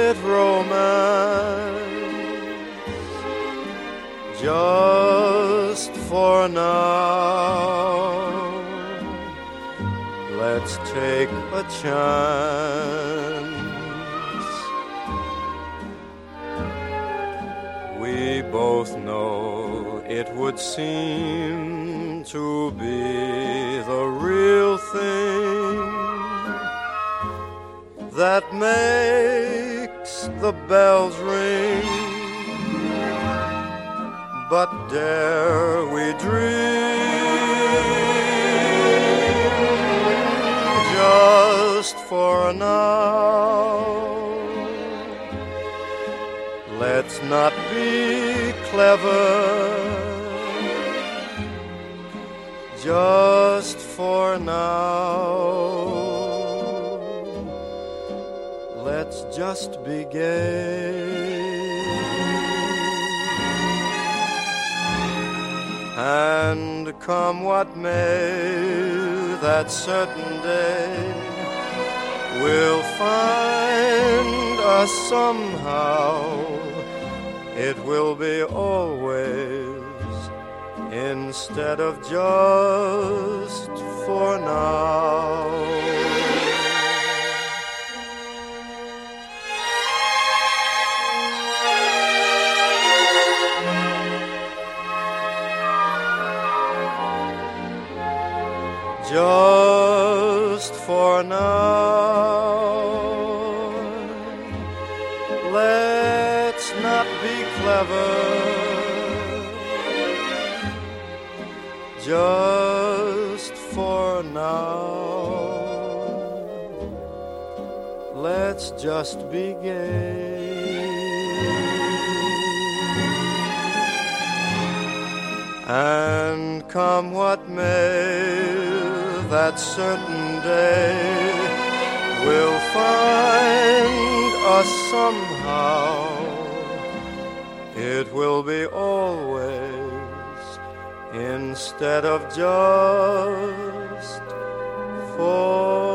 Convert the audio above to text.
it romance just for now. Let's take a chance. We both know it would seem to be the real thing that makes the bells ring. But dare we dream just for now? Let's not be clever just for now. Let's just be gay. And come what may, that certain day we'll find us somehow. It will be always instead of just for now. Just for now, let's not be clever. Just for now, let's just be gay. And come what may, that certain day we'll find us somehow. It will be always instead of just for